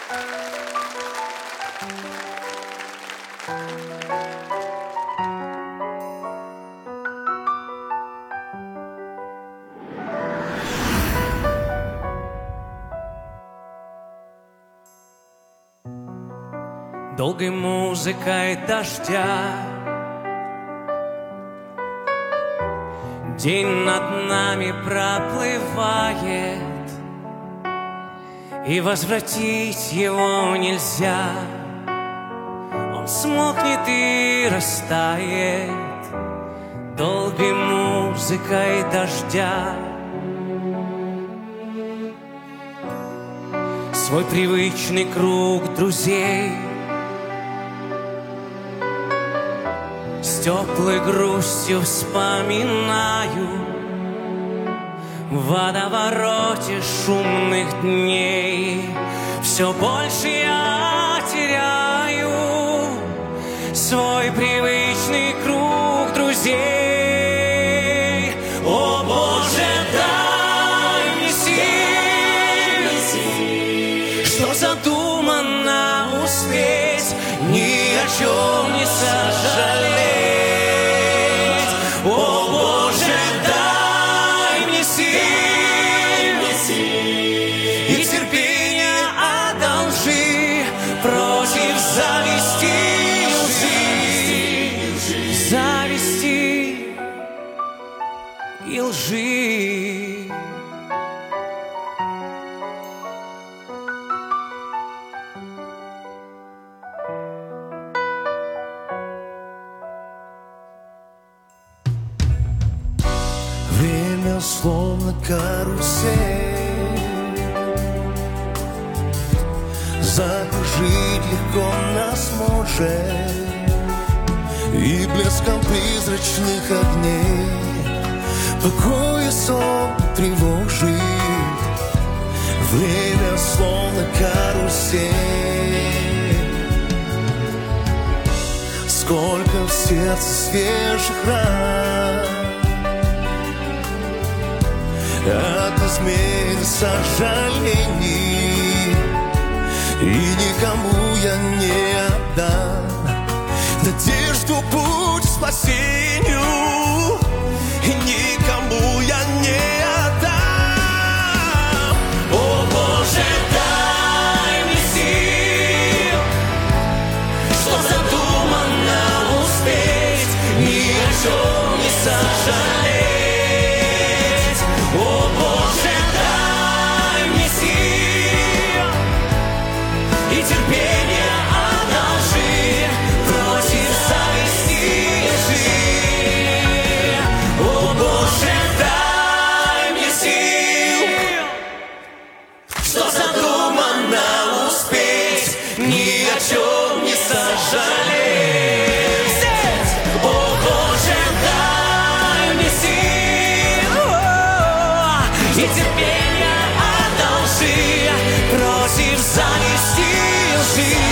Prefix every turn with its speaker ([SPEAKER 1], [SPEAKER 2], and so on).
[SPEAKER 1] Долгой музыкой дождя день над нами проплывает, и возвратить его нельзя. Он смолкнет и растает долгой музыкой дождя. Свой привычный круг друзей с теплой грустью вспоминаю в водовороте шумных дней. Все больше я теряю свой привычный круг друзей. О, Боже, дай мне сил, что задумано успеть, ни о чем не сожалеть. О, Боже, дай мне сил и терпения одолжи против зависти и лжи.
[SPEAKER 2] Время словно карусель, закружить легко нас может, и блеском призрачных огней покой и сон тревожит. Время словно карусель, сколько в сердце свежих ран от измен сожалений, и никому я не отдам надежду, путь к спасению, и никому я не отдам. О, Боже, дай мне сил, что задумано успеть, ни о чем не сожалеть. О, Боже, дай мне сил и терпения одолжи против зависти и лжи. О, Боже, дай мне сил, что задумано успеть, ни о чем не сожалеть. О, Боже, дай мне сил и терпения одолжи против зависти и лжи.